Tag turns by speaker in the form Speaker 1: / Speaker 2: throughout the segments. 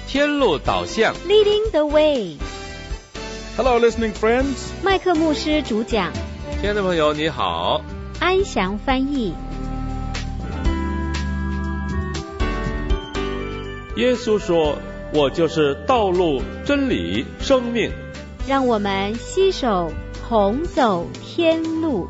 Speaker 1: 天路导向
Speaker 2: Leading the way.
Speaker 3: Hello, listening friends.
Speaker 2: 麦克牧师主讲，
Speaker 1: 亲爱的朋友你好，
Speaker 2: 安祥翻译。
Speaker 3: 耶稣说，我就是道路、真理、生命。
Speaker 2: 让我们携手同走天路。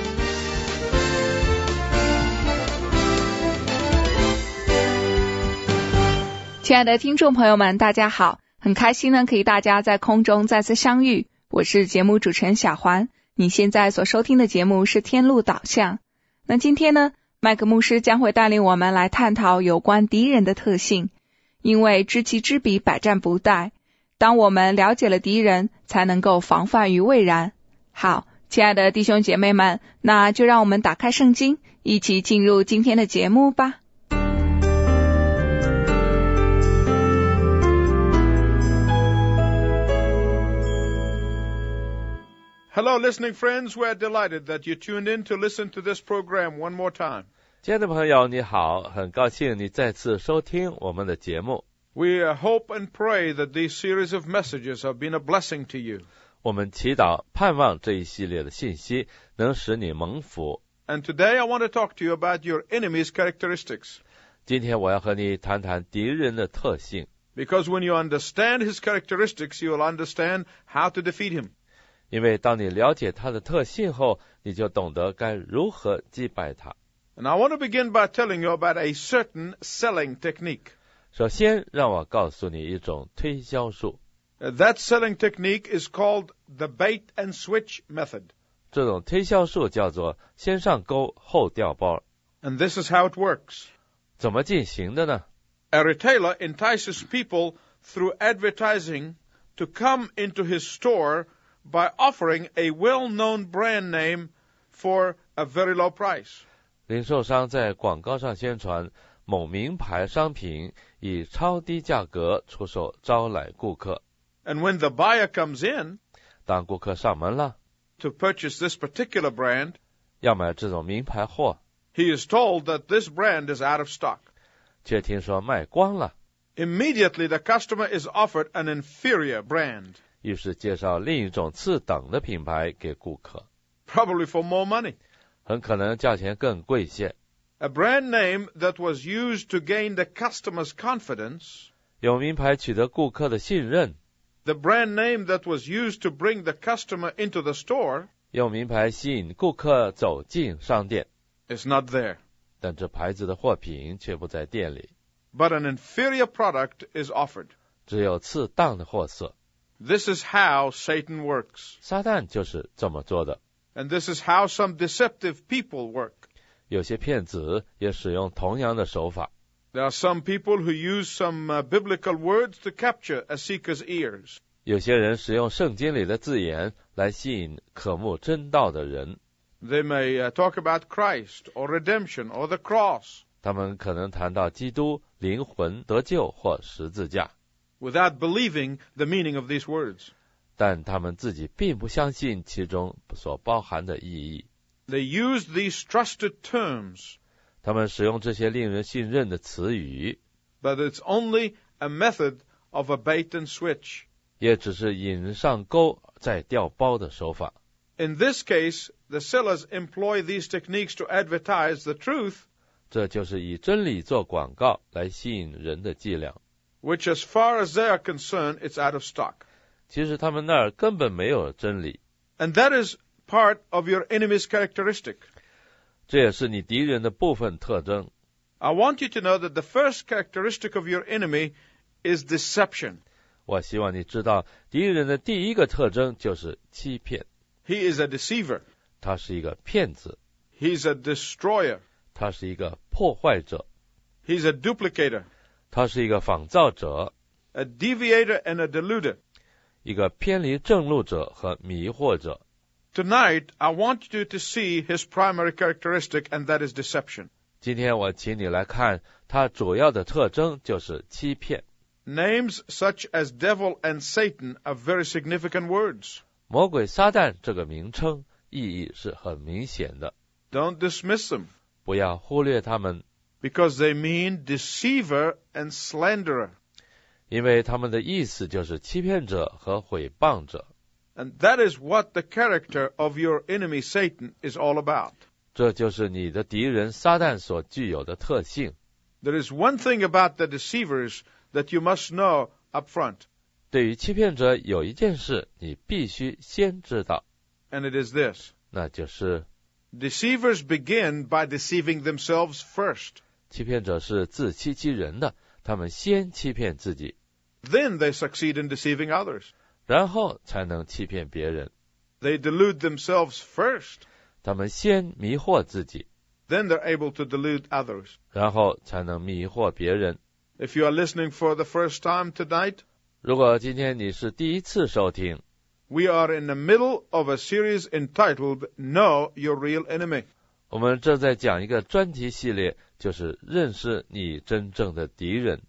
Speaker 4: 亲爱的听众朋友们，大家好，很开心呢，可以大家在空中再次相遇。我是节目主持人小环，你现在所收听的节目是天路导向。那今天呢，麦克牧师将会带领我们来探讨有关敌人的特性，因为知己知彼，百战不殆。当我们了解了敌人，才能够防范于未然。好，亲爱的弟兄姐妹们，那就让我们打开圣经，一起进入今天的节目吧。
Speaker 3: Hello, listening friends. We're delighted that you tuned in to listen to this program one more time.
Speaker 1: 亲爱的朋友你好，很高兴你再次收听我们的节目。
Speaker 3: We hope and pray that these series of messages have been a blessing to you.
Speaker 1: 我们祈祷盼望这一系列的信息能使你蒙福。
Speaker 3: And today I want to talk to you about your enemy's characteristics.
Speaker 1: 今天我要和你谈谈敌人的特性，
Speaker 3: Because when you understand his characteristics, you will understand how to defeat him.
Speaker 1: 因为当你了解他的特性后，你就懂得该如何击败他。
Speaker 3: And I want to begin by telling you about a certain selling technique.
Speaker 1: 首先让我告诉你一种推销术，
Speaker 3: That selling technique is called the bait and switch method.
Speaker 1: 这种推销术叫做先上钩后调包。
Speaker 3: And this is how it works.
Speaker 1: 怎么进行的呢？
Speaker 3: A retailer entices people through advertising to come into his store by offering a well-known brand name for a very low price.
Speaker 1: 零售商在广告上宣传某名牌商品，以超低价格出售，招来顾客。
Speaker 3: And when the buyer comes in
Speaker 1: 当顾客上门了，
Speaker 3: to purchase this particular brand,
Speaker 1: 要买这种名牌货，
Speaker 3: he is told that this brand is out of stock.
Speaker 1: 却听说卖光了，
Speaker 3: Immediately the customer is offered an inferior brand,
Speaker 1: 于是介绍另一种次等的品牌给顾客，
Speaker 3: probably for more money.
Speaker 1: 很可能价钱更贵些。
Speaker 3: A brand name that was used to gain the customer's confidence,
Speaker 1: 用名牌取得顾客的信任，
Speaker 3: the brand name that was used to bring the customer into the store,
Speaker 1: 用名牌吸引顾客走进商店，
Speaker 3: is not there.
Speaker 1: 但这牌子的货品却不在店里，
Speaker 3: But an inferior product is offered.
Speaker 1: 只有次当的货色。
Speaker 3: This is how Satan works.
Speaker 1: 撒旦就是这么做的，
Speaker 3: And this is how some deceptive people work.
Speaker 1: 有些骗子也使用同样的手法。
Speaker 3: There are some people who use some biblical words to capture a seeker's ears.
Speaker 1: 有些人使用圣经里的字眼来吸引渴慕真道的人，
Speaker 3: They may talk about Christ or redemption or the cross
Speaker 1: 他们可能谈到基督、灵魂得救或十字架，
Speaker 3: without believing the meaning of these words.
Speaker 1: 但他们自己并不相信其中所包含的意义。
Speaker 3: They use these trusted terms,
Speaker 1: 他们使用这些令人信任的词语，
Speaker 3: but it's only a method of a bait and switch.
Speaker 1: 也只是引上钩再调包的手法。
Speaker 3: In this case, the sellers employ these techniques to advertise the truth,
Speaker 1: 这就是以真理做广告来吸引人的伎俩。
Speaker 3: which as far as they are concerned, it's out of stock.
Speaker 1: 其实他们那儿根本没有真理，
Speaker 3: And that is part of your enemy's characteristic.
Speaker 1: 这也是你敌人的部分特征。
Speaker 3: I want you to know that the first characteristic of your enemy is deception.
Speaker 1: 我希望你知道，敌人的第一个特征就是欺骗。
Speaker 3: He is a deceiver.
Speaker 1: 他是一个骗子，
Speaker 3: He's a destroyer.
Speaker 1: 他是一个破坏者，
Speaker 3: He's a duplicator,
Speaker 1: 他是一个仿造者，
Speaker 3: a deviator and a deluder.
Speaker 1: 一个偏离正路者和迷惑者。
Speaker 3: Tonight, I want you to see his primary characteristic, and that is deception.
Speaker 1: 今天我请你来看，他主要的特征就是欺骗。
Speaker 3: Names such as devil and Satan are very significant words.
Speaker 1: 魔鬼撒旦这个名称意义是很明显的，
Speaker 3: Don't dismiss them,
Speaker 1: 不要忽略他们，
Speaker 3: because they mean deceiver and slanderer.
Speaker 1: 因为他们的意思就是欺骗者和毁谤者。
Speaker 3: And that is what the character of your enemy Satan is all about.
Speaker 1: 这就是你的敌人撒旦所具有的特性。
Speaker 3: There is one thing about the deceivers that you must know up front.
Speaker 1: 对于欺骗者有一件事你必须先知道，
Speaker 3: And it is this.
Speaker 1: 那就是
Speaker 3: Deceivers begin by deceiving themselves first.
Speaker 1: 欺骗者是自欺欺人的，他们先欺骗自己，
Speaker 3: Then they succeed in deceiving others.
Speaker 1: 然后才能欺骗别人。
Speaker 3: They delude themselves first.
Speaker 1: 他们先迷惑自己，
Speaker 3: Then they're able to delude others.
Speaker 1: 然后才能迷惑别人。
Speaker 3: If you are listening for the first time tonight,
Speaker 1: 如果今天你是第一次收听，
Speaker 3: we are in the middle of a series entitled Know Your Real Enemy.
Speaker 1: 我们正在讲一个专题系列，就是认识你真正的敌人。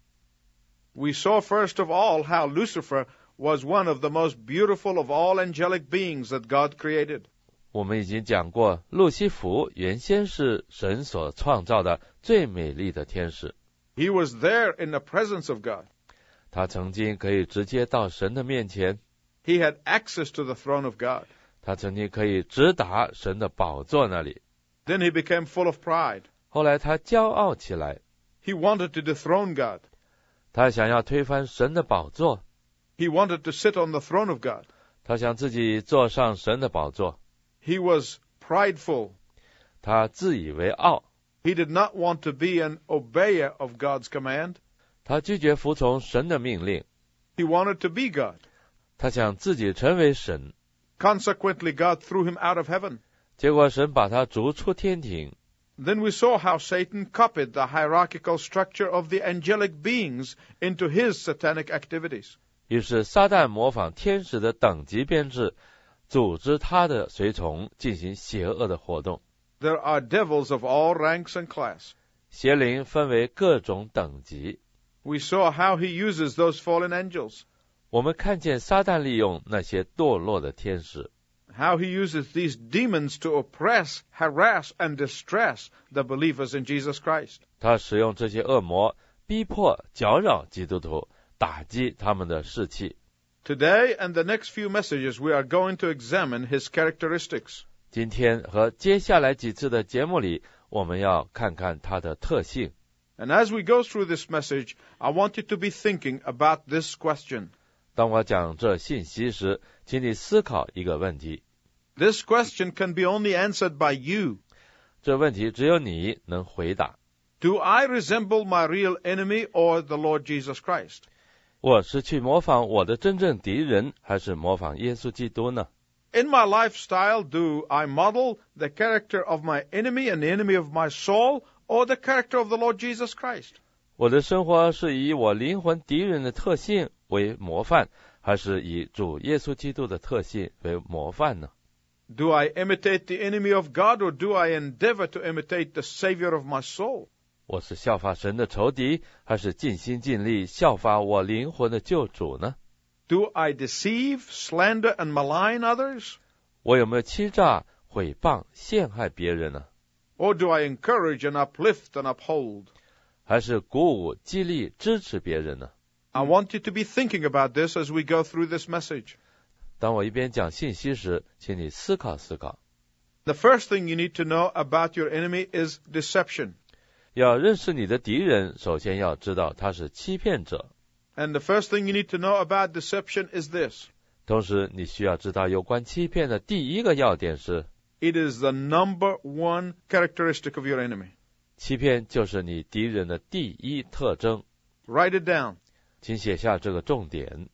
Speaker 3: We saw first of all how Lucifer was one of the most beautiful of all angelic beings that God created.
Speaker 1: 我们已经讲过，路西弗原先是神所创造的最美丽的天使，
Speaker 3: He was there in the presence of God.
Speaker 1: 他曾经可以直接到神的面前，
Speaker 3: He had access to the throne of God.
Speaker 1: 他曾经可以直达神的宝座那里。
Speaker 3: Then he became full of pride.
Speaker 1: 后来他骄傲起来，
Speaker 3: He wanted to dethrone God.
Speaker 1: 他想要推翻神的宝座，
Speaker 3: He wanted to sit on the throne of God.
Speaker 1: 他想自己坐上神的宝座，
Speaker 3: He was prideful.
Speaker 1: 他自以为傲，
Speaker 3: He did not want to be an obeyer of God's command.
Speaker 1: 他拒绝服从神的命令，
Speaker 3: He wanted to be God.
Speaker 1: 他想自己成为神，
Speaker 3: Consequently, God threw him out of heaven.
Speaker 1: 结果神把他逐出天庭。
Speaker 3: Then we saw how Satan copied the hierarchical structure of the angelic beings into his satanic activities.
Speaker 1: 于是撒旦模仿天使的等级编制，组织他的随从进行邪恶的活动。
Speaker 3: There are devils of all ranks and class.
Speaker 1: 邪灵分为各种等级。
Speaker 3: We saw how he uses those fallen angels,
Speaker 1: 我们看见撒旦利用那些堕落的天使，
Speaker 3: how he uses these demons to oppress, harass, and distress the believers in Jesus Christ.
Speaker 1: 他使用这些恶魔逼迫、搅扰基督徒，打击他们的士气。
Speaker 3: Today and the next few messages, we are going to examine his characteristics.
Speaker 1: 今天和接下来几次的节目里，我们要看看他的特性。
Speaker 3: And as we go through this message, I want you to be thinking about this question.
Speaker 1: 当我讲这信息时，请你思考一个问题。
Speaker 3: This question can be only answered by you.
Speaker 1: 这问题只有你能回答。
Speaker 3: Do I resemble my real enemy or the Lord Jesus Christ?
Speaker 1: 我是去模仿我的真正敌人，还是模仿耶稣基督呢？
Speaker 3: In my lifestyle, do I model the character of my enemy and the enemy of my soul, or the character of the Lord Jesus Christ?
Speaker 1: 我的生活是以我灵魂敌人的特性为模范，还是以主耶稣基督的特性为模范呢？
Speaker 3: Do I imitate the enemy of God, or do I endeavor to imitate the Savior of my soul?
Speaker 1: 我是效法神的仇敌，还是尽心尽力效法我灵魂的救主呢？
Speaker 3: Do I deceive, slander, and malign others?
Speaker 1: 我有没有欺诈、毁谤、陷害别人呢？
Speaker 3: Or do I encourage and uplift and uphold?
Speaker 1: 还是鼓舞、激励、支持别人呢？
Speaker 3: I want you to be thinking about this as we go through this message.
Speaker 1: 当我一边讲信息时，请你思考思考。
Speaker 3: The first thing you need to know about your enemy is deception.
Speaker 1: 要认识你的敌人，首先要知道他是欺骗者。
Speaker 3: And the first thing you need to know about deception is this.
Speaker 1: 同时，你需要知道有关欺骗的第一个要点是，
Speaker 3: It is the number one characteristic of your enemy.
Speaker 1: 欺骗就是你敌人的第一特征。
Speaker 3: Write it down.
Speaker 1: 请写下这个重点。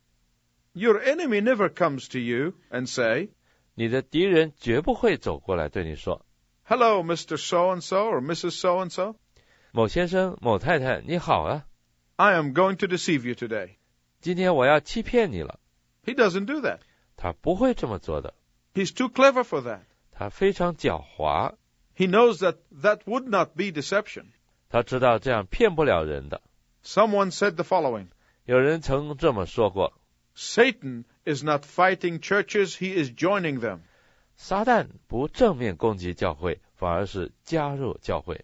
Speaker 3: Your enemy never comes to you and say,
Speaker 1: 你的敌人绝不会走过来对你说，
Speaker 3: Hello, Mr. So-and-so or Mrs. So-and-so.
Speaker 1: 某先生、某太太，你好啊，
Speaker 3: I am going to deceive you today.
Speaker 1: 今天我要欺骗你了。
Speaker 3: He doesn't do that.
Speaker 1: 他不会这么做的，
Speaker 3: He's too clever for that.
Speaker 1: 他非常狡猾，
Speaker 3: He knows that that would not be deception.
Speaker 1: 他知道这样骗不了人的。
Speaker 3: Someone said the following.
Speaker 1: 有人曾这么说过，
Speaker 3: Satan is not fighting churches, he is joining them.
Speaker 1: 撒旦不正面攻击教会，反而是加入教会。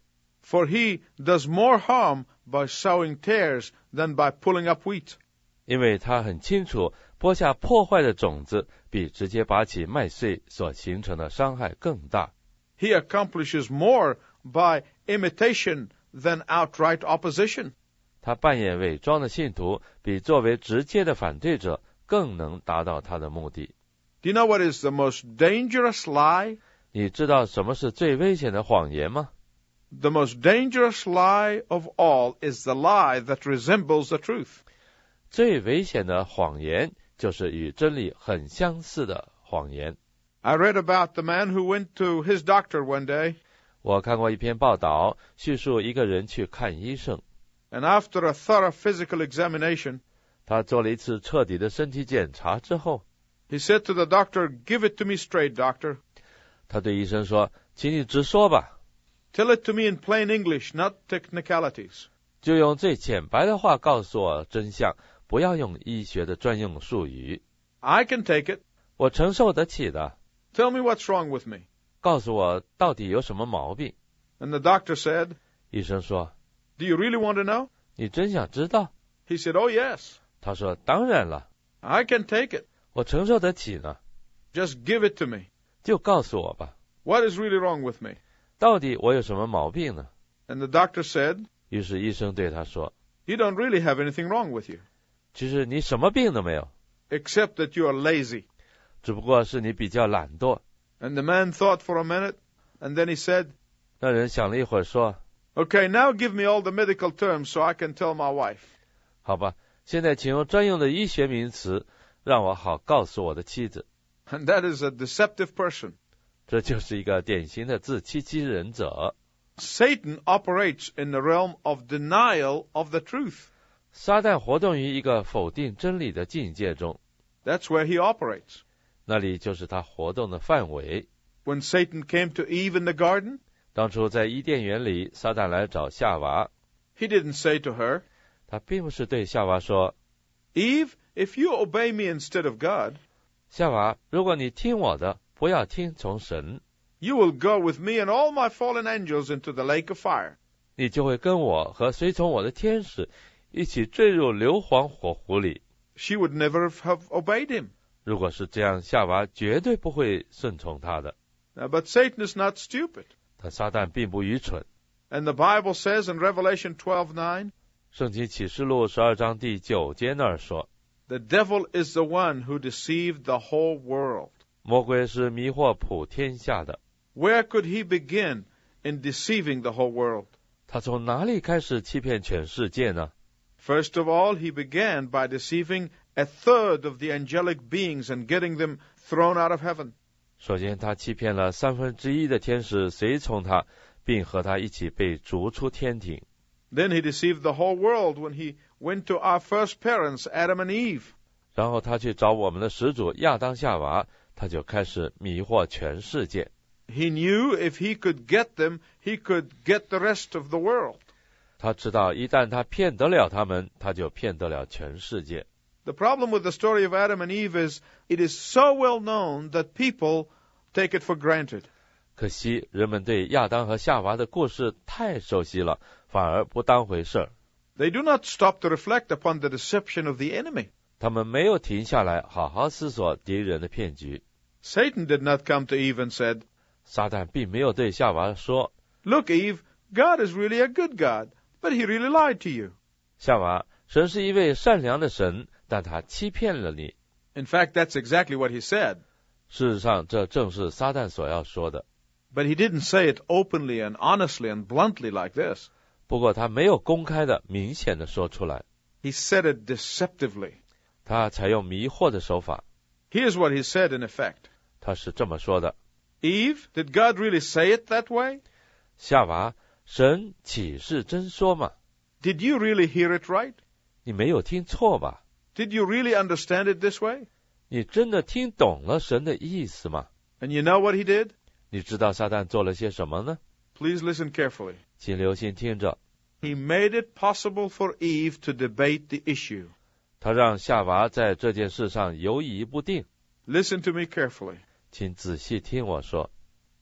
Speaker 3: for he does more harm by sowing tares than by pulling up wheat.
Speaker 1: 因为他很清楚，播下破坏的种子比直接拔起麦穗所形成的伤害更大。
Speaker 3: He accomplishes more by imitation than outright opposition.
Speaker 1: 他扮演伪装的信徒，比作为直接的反对者更能达到他的目的。
Speaker 3: Do you know what is the most dangerous lie?
Speaker 1: 你知道什么是最危险的谎言吗？
Speaker 3: The most dangerous lie of all is the lie that resembles the truth.
Speaker 1: 最危险的谎言就是与真理很相似的谎言。
Speaker 3: I read about the man who went to his doctor one day,
Speaker 1: 我看过一篇报道，叙述一个人去看医生，
Speaker 3: and after a thorough physical examination,
Speaker 1: 他做了一次彻底的身体检查之后，
Speaker 3: he said to the doctor, "Give it to me straight, doctor.
Speaker 1: 他对医生说：“请你直说吧，
Speaker 3: Tell it to me in plain English, not technicalities."
Speaker 1: 就用最浅白的话告诉我真相，不要用医学的专用术语。
Speaker 3: I can take it.
Speaker 1: 我承受得起的。
Speaker 3: Tell me what's wrong with me.
Speaker 1: 告诉我到底有什么毛病。”
Speaker 3: And the doctor said,
Speaker 1: 医生说
Speaker 3: "Do you really want to know?"
Speaker 1: 你真想知道？
Speaker 3: He said, "Oh, yes.
Speaker 1: 他说当然了，
Speaker 3: I can take it.
Speaker 1: 我承受得起呢，
Speaker 3: Just give it to me.
Speaker 1: 就告诉我吧，
Speaker 3: What is really wrong with me?"
Speaker 1: 到底我有什么毛病呢？
Speaker 3: And the doctor said,
Speaker 1: 于是医生对他说，
Speaker 3: "You don't really have anything wrong with you,
Speaker 1: 其实你什么病都没有，
Speaker 3: except that you are lazy."
Speaker 1: 只不过是你比较懒惰。
Speaker 3: And the man thought for a minute, and then he said,
Speaker 1: 那人想了一会儿说，
Speaker 3: "Okay, now give me all the medical terms so I can tell my wife."
Speaker 1: 好吧，现在请用专用的医学名词，让我好告诉我的妻子。
Speaker 3: And that is a deceptive person.
Speaker 1: 这就是一个典型的自欺欺人者。
Speaker 3: Satan operates in the realm of denial of the truth.
Speaker 1: 撒旦活动于一个否定真理的境界中，
Speaker 3: That's where he operates.
Speaker 1: 那里就是他活动的范围。
Speaker 3: When Satan came to Eve in the garden,
Speaker 1: 当初在伊甸园里，撒旦来找夏娃，
Speaker 3: he didn't say to her,
Speaker 1: 他并不是对夏娃说，
Speaker 3: "Eve, if you obey me instead of God,
Speaker 1: 夏娃，如果你听我的，不要听从神，
Speaker 3: you will go with me and all my fallen angels into the lake of fire."
Speaker 1: 你就会跟我和随从我的天使一起坠入硫磺火湖里。
Speaker 3: She would never have obeyed him.
Speaker 1: 如果是这样，夏娃绝对不会顺从他的。
Speaker 3: But Satan is not stupid.
Speaker 1: 但撒旦并不愚蠢。
Speaker 3: And the Bible says in Revelation 12:9,
Speaker 1: 圣经启示录12章第9节那儿说，
Speaker 3: the devil is the one who deceived the whole world.
Speaker 1: 魔鬼是迷惑普天下的。
Speaker 3: Where could he begin in deceiving the whole world?
Speaker 1: 他从哪里开始欺骗全世界呢？
Speaker 3: First of all, he began by deceiving a third of the angelic beings and getting them thrown out of heaven.
Speaker 1: 首先，他欺骗了1/3的天使随从他，并和他一起被逐出天庭。
Speaker 3: Then he deceived the whole world when he went to our first parents, Adam and Eve.
Speaker 1: 然后他去找我们的始祖亚当夏娃，他就开始迷惑全世界。
Speaker 3: He knew if he could get them, he could get the rest of the world.
Speaker 1: 他知道一旦他骗得了他们，他就骗得了全世界。
Speaker 3: The problem with the story of Adam and Eve is it is so well known that people take it for granted.
Speaker 1: 可惜人们对亚当和夏娃的故事太熟悉了，反而不当回事儿。
Speaker 3: They do not stop to reflect upon the deception of the enemy.
Speaker 1: 他们没有停下来好好思索敌人的骗局。
Speaker 3: Satan did not come to Eve and said,
Speaker 1: 撒旦并没有对夏娃说，
Speaker 3: "Look, Eve, God is really a good God, but he really lied to you."
Speaker 1: 夏娃，神是一位善良的神，但他欺骗了你。
Speaker 3: In fact, that's exactly what he said.
Speaker 1: 事实上，这正是撒旦所要说的。
Speaker 3: But he didn't say it openly and honestly and bluntly like this.
Speaker 1: 不过他没有公开的、明显的说出来，
Speaker 3: He said it deceptively.
Speaker 1: 他采用迷惑的手法。
Speaker 3: Here's what he said in effect.
Speaker 1: 他是这么说的：
Speaker 3: Eve, did God really say it that way?
Speaker 1: 夏娃，神岂是真说吗？
Speaker 3: Did you really hear it right?
Speaker 1: 你没有听错吧？
Speaker 3: Did you really understand it this way?
Speaker 1: 你真的听懂了神的意思吗？
Speaker 3: And you know what he did?
Speaker 1: 你知道撒旦做了些什么呢？
Speaker 3: Please listen carefully.
Speaker 1: 请留心听着。
Speaker 3: He made it possible for Eve to debate the issue.
Speaker 1: 他让夏娃在这件事上犹疑不定。
Speaker 3: Listen to me carefully.
Speaker 1: 请仔细听我说。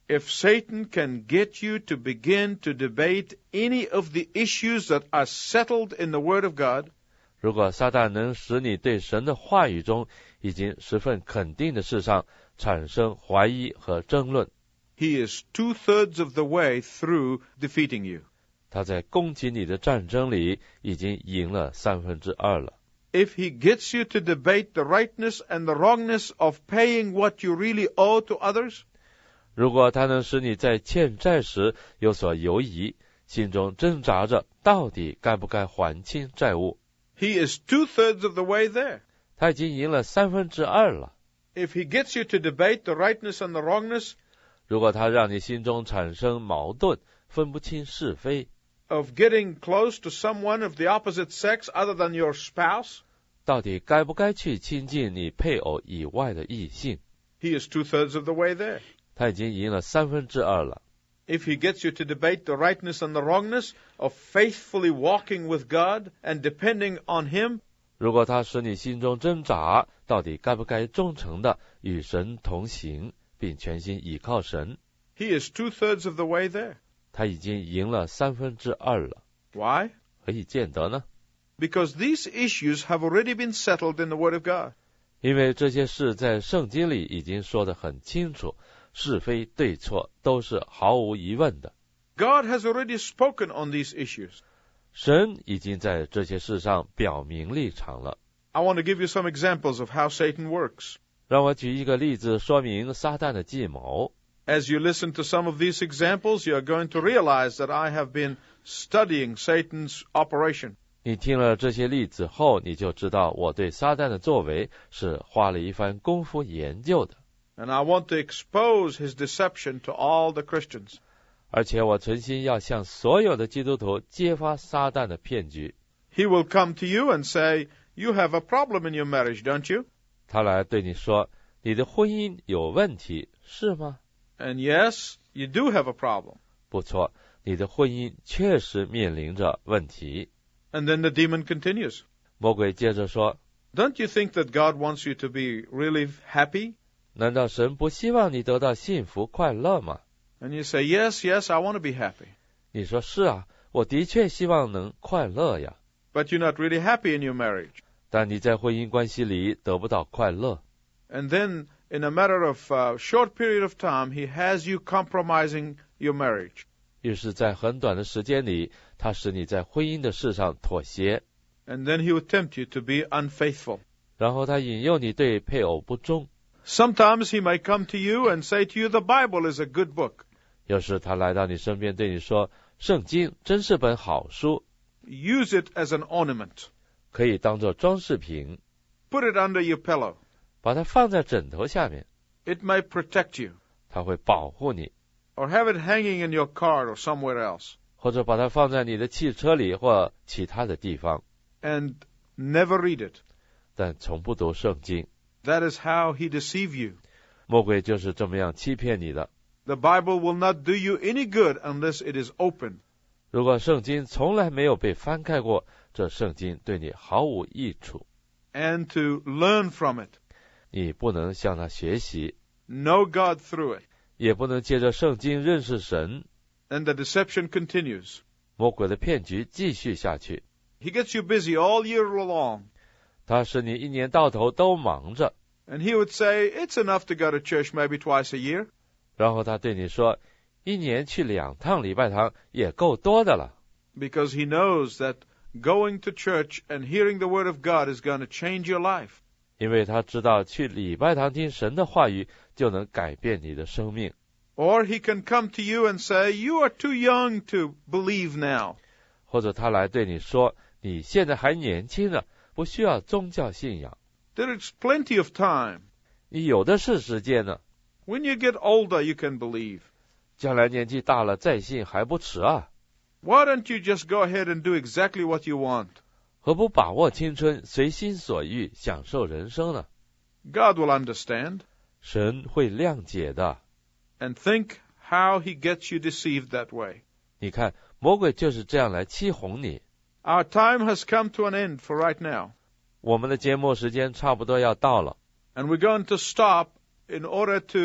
Speaker 3: If Satan can get you to begin to debate any of the issues that are settled in the Word of God,
Speaker 1: 如果撒旦能使你对神的话语中已经十分肯定的事上产生怀疑和争论，
Speaker 3: he is 2/3 of the way through defeating you.
Speaker 1: 他在攻击你的战争里已经赢了2/3了。
Speaker 3: If he gets you to debate the rightness and the wrongness of paying what you really owe to others,
Speaker 1: 如果他能使你在欠债时有所犹疑，心中挣扎着到底该不该还清债务，
Speaker 3: he is 2/3 of the way there.
Speaker 1: 他已经赢了2/3了。
Speaker 3: If he gets you to debate the rightness and the wrongness
Speaker 1: 如果他让你心中产生矛盾，分不清是非，
Speaker 3: of getting close to someone of the opposite sex other than your spouse,
Speaker 1: 到底该不该去亲近你配偶以外的异性，
Speaker 3: he is 2/3 of the way there.
Speaker 1: 他已经赢了2/3了。
Speaker 3: If he gets you to debate the rightness and the wrongness of faithfully walking with God and depending on him,
Speaker 1: 如果他使你心中挣扎，到底该不该忠诚的与神同行，并全心倚靠神，
Speaker 3: he is 2/3 of the way there.
Speaker 1: 他已经赢了2/3了。
Speaker 3: Why?
Speaker 1: 何以见得呢？
Speaker 3: Because these issues have already been settled in the Word of God.
Speaker 1: 因为这些事在圣经里已经说得很清楚，是非对错都是毫无疑问的。
Speaker 3: God has already spoken on these issues.
Speaker 1: 神已经在这些事上表明立场了。
Speaker 3: I want to give you some examples of how Satan works.
Speaker 1: 让我举一个例子说明撒旦的计谋。
Speaker 3: As you listen to some of these examples, you are going to realize that I have been studying Satan's operation.
Speaker 1: 你听了这些例子后，你就知道我对撒旦的作为是花了一番功夫研究的。
Speaker 3: And I want to expose his deception to all the Christians.
Speaker 1: 而且我存心要向所有的基督徒揭发撒旦的骗局。
Speaker 3: He will come to you and say, you have a problem in your marriage, don't you?
Speaker 1: 他来对你说，你的婚姻有问题，是吗？
Speaker 3: And yes, you do have a problem.
Speaker 1: 不错，你的婚姻确实面临着问题。
Speaker 3: And then the demon continues.
Speaker 1: 魔鬼接着说，
Speaker 3: Don't you think that God wants you to be really happy?
Speaker 1: 难道神不希望你得到幸福快乐吗？
Speaker 3: And you say, yes, yes, I want to be happy.
Speaker 1: 你说是啊，我的确希望能快乐呀。
Speaker 3: But you're not really happy in your marriage.
Speaker 1: 但你在婚姻关系里得不到快乐。
Speaker 3: And then, in a matter of a short period of time, he has you compromising your marriage.
Speaker 1: 于是，在很短的时间里，他使你在婚姻的事上妥协，
Speaker 3: And then he will tempt you to be unfaithful.
Speaker 1: 然后他引诱你对配偶不忠。
Speaker 3: Sometimes he may come to you and say to you, the Bible is a good book.
Speaker 1: 有时他来到你身边对你说，圣经真是本好书，
Speaker 3: Use it as an ornament.
Speaker 1: 可以当作装饰品，
Speaker 3: Put it under your pillow.
Speaker 1: 把它放在枕头下面，
Speaker 3: It may protect you.
Speaker 1: 它会保护你。
Speaker 3: Or have it hanging in your car or somewhere else.
Speaker 1: 或者把它放在你的汽车里或其他的地方，
Speaker 3: And never read it.
Speaker 1: 但从不读圣经。
Speaker 3: That is how he deceives you.
Speaker 1: 魔鬼就是这么样欺骗你的。
Speaker 3: The Bible will not do you any good unless it is open.
Speaker 1: 如果圣经从来没有被翻开过，这圣经对你毫无益处，
Speaker 3: And to learn from it.
Speaker 1: 你不能向它学习，
Speaker 3: Know God through it.
Speaker 1: 也不能借着圣经认识神。
Speaker 3: And the deception continues.
Speaker 1: 魔鬼的骗局继续下去，
Speaker 3: He gets you busy all year long.
Speaker 1: 他使你一年到头都忙着，
Speaker 3: And he would say, it's enough to go to church maybe twice a year.
Speaker 1: 然后他对你说，一年去2趟礼拜堂也够多的了，
Speaker 3: Because he knows that going to church and hearing the word of God is going to change your life.
Speaker 1: 因为他知道去礼拜堂听神的话语就能改变你的生命。
Speaker 3: Or he can come to you and say, you are too young to believe now.
Speaker 1: 或者他来对你说，你现在还年轻呢，不需要宗教信仰，
Speaker 3: There is plenty of time.
Speaker 1: 你有的是时间呢，
Speaker 3: When you get older, you can believe.
Speaker 1: 将来年纪大了再信还不迟啊，
Speaker 3: Why don't you just go ahead and do exactly what you want?
Speaker 1: 何不把握青春，随心所欲，享受人生呢？
Speaker 3: God will understand
Speaker 1: 神会谅解的。
Speaker 3: and think how he gets you deceived that way.
Speaker 1: 你看，魔鬼就是这样来欺哄你。
Speaker 3: Our time has come to an end for right now.
Speaker 1: 我们的节目时间差不多要到了，
Speaker 3: And we're going to stop in order to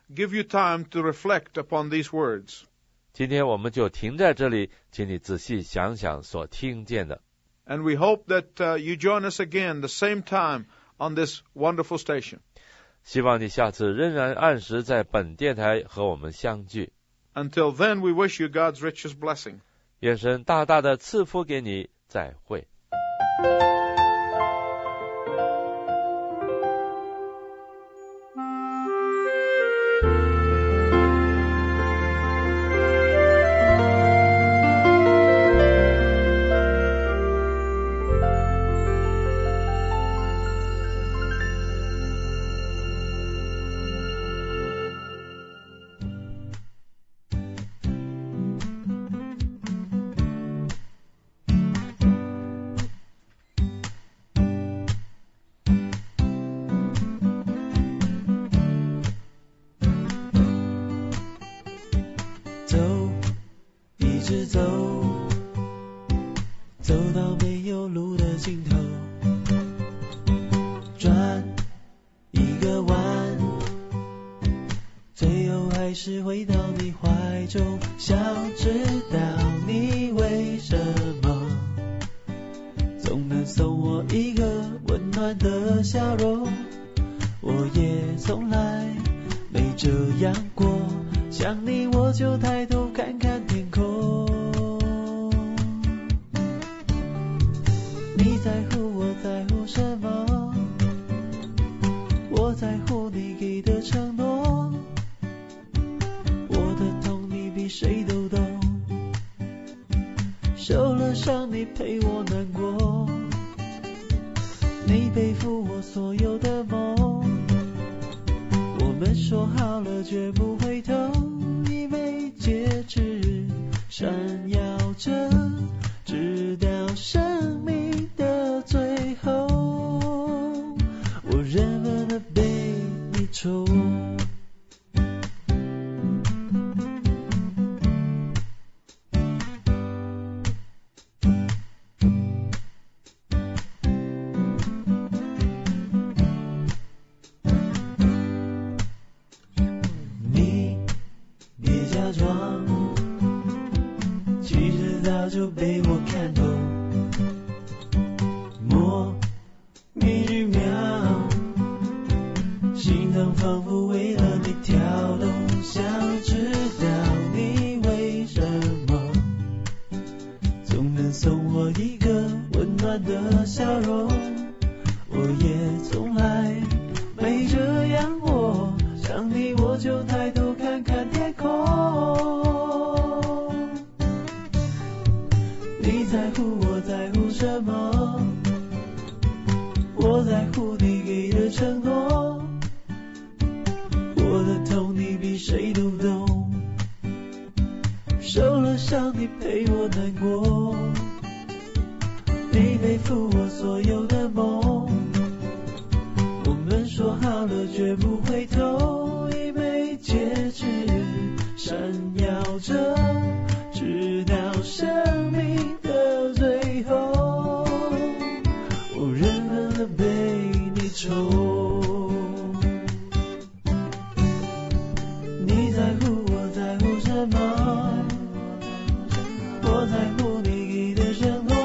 Speaker 3: give you time to reflect upon these words.
Speaker 1: 今天我们就停在这里，请你仔细想想所听见的。
Speaker 3: And we hope that you join us again the same time on this wonderful station.
Speaker 1: 希望你下次仍然按时在本电台和我们相聚。
Speaker 3: Until then, we wish you God's richest blessing.
Speaker 1: 愿神大大的赐福给你，再会。
Speaker 5: 走到没有路的尽头，转一个弯，最后还是回到你怀中，想知道你为什么总能送我一个温暖的笑容，我也从来没这样过，想你我就抬头看看天空，你在乎我在乎什么？我在乎你给的承诺，我的痛你比谁都懂，受了伤你陪我难过，你背负我所有的梦，我们说好了绝不回头，以为戒指闪耀着直到生命的最后，我认了的被你宠，你别假装，其实早就被我看透，莫名其妙，心脏仿佛为了你跳动，想知道你为什么总能送我一个温暖的笑容，我也从来没这样过，想你我就抬头看看天空，你在乎我在乎什么？我在乎你给的承诺，我的痛你比谁都懂，受了伤你陪我难过，你背负我所有的梦，我们说好了绝不回头，一枚戒指闪耀着直到生命的最后，我认了被你宠，你在乎我在乎什么？我在乎你给的承诺，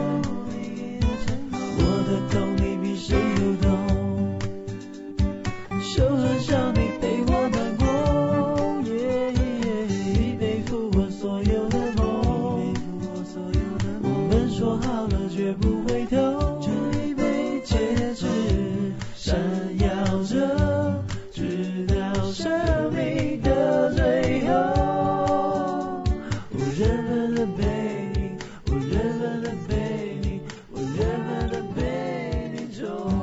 Speaker 5: 我的痛你比谁都懂，受了伤你陪我难过，你背负我所有的梦，我们说好了绝不回头，一枚戒指闪耀着直到生命的最后，我认了被你，我认了被你，我认了被你宠。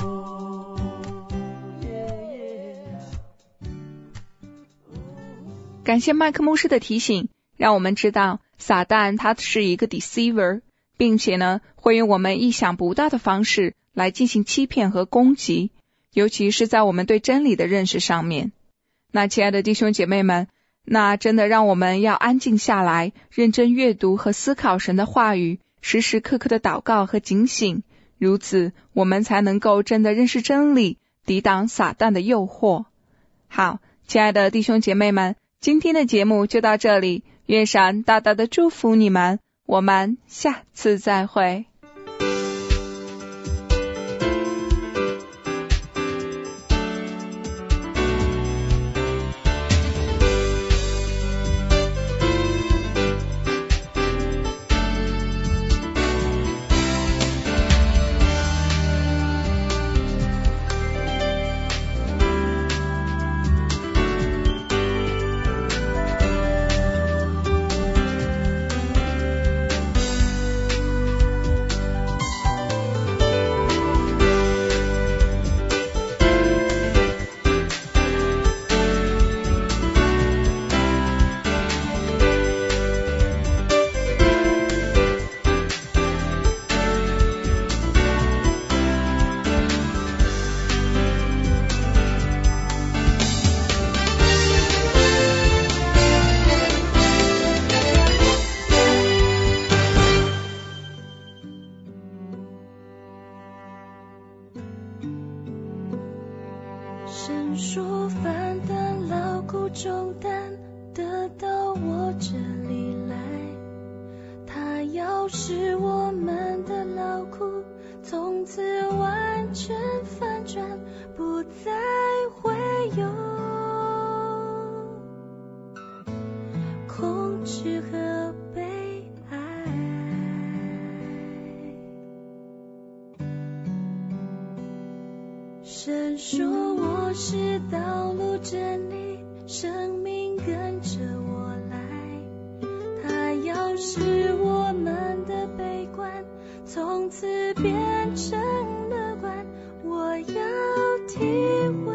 Speaker 4: 感谢麦克牧师的提醒，让我们知道撒旦他是一个 deceiver， 并且呢会用我们意想不到的方式来进行欺骗和攻击，尤其是在我们对真理的认识上面。那亲爱的弟兄姐妹们，那真的让我们要安静下来，认真阅读和思考神的话语，时时刻刻的祷告和警醒，如此我们才能够真的认识真理，抵挡撒旦的诱惑。好， 亲爱的弟兄姐妹们，今天的节目就到这里，愿神大大的祝福你们，我们下次再会。
Speaker 6: 神说凡担劳苦重担得到我这里来，他要使我们的劳苦从此完全翻转，不再会有恐惧和悲哀。神说我是道路真理生命，跟着我来，他要使我们的悲观从此变成乐观，我要体会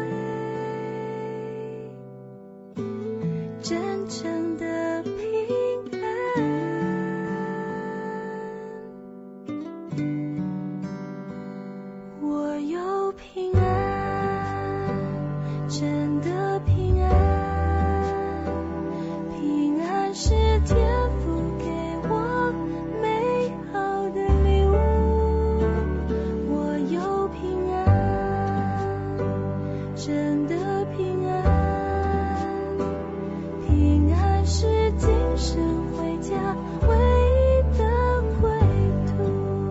Speaker 6: 真正的平安，我有平安，真的平安，平安是天父给我美好的礼物，我有平安，真的平安，平安是今生回家唯一的归途。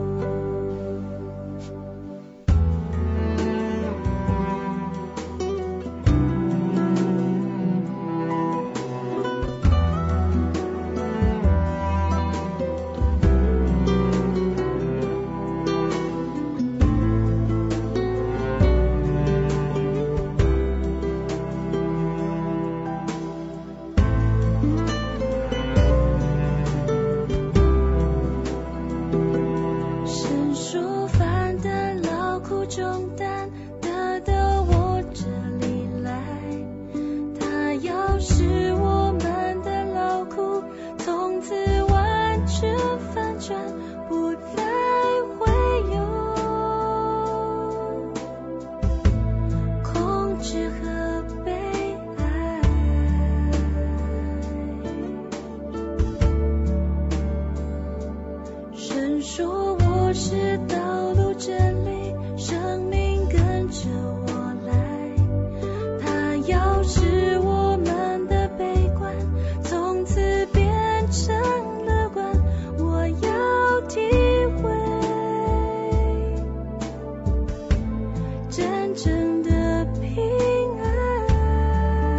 Speaker 6: 神说凡担劳苦重担得到我这里来，他要使我们的劳苦从此完全翻转，不再会有恐惧和悲哀。神说我是道路真理生命，跟着我来，他要使我们的悲观从此变成乐观，我要体会真正的平安，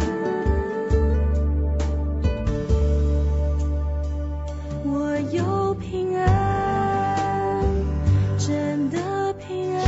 Speaker 6: 我有平安，真的平安，